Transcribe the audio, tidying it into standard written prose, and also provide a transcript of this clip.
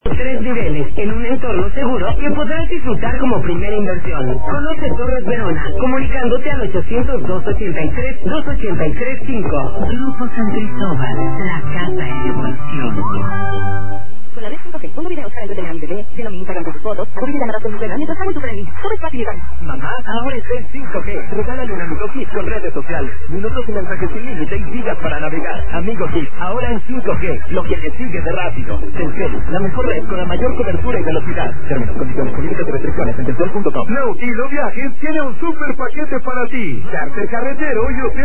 3 niveles en un entorno seguro que podrás disfrutar como primera inversión. Conoce Torres Verona, comunicándote al 800-283-2835. Grupo San Cristóbal, la casa en evolución. Con la red 5G, un video para entretener a mi bebé, lleno mi Instagram con sus fotos, hago videollamadas con mi suegra mientras hago super feliz. Todo es fácil y rápido. Mamá, ahora está en 5G. Regálale un Amigo Kit con redes sociales, minutos y mensajes sin límite y gigas para navegar. Amigo Kit, ahora en 5G, lo que le sigue de rápido. Telcel, la mejor red con la mayor cobertura y velocidad. Términos, condiciones, políticas y restricciones en telcel.com. Nautilo Viajes tiene un super paquete para ti. Charter carretero y hotel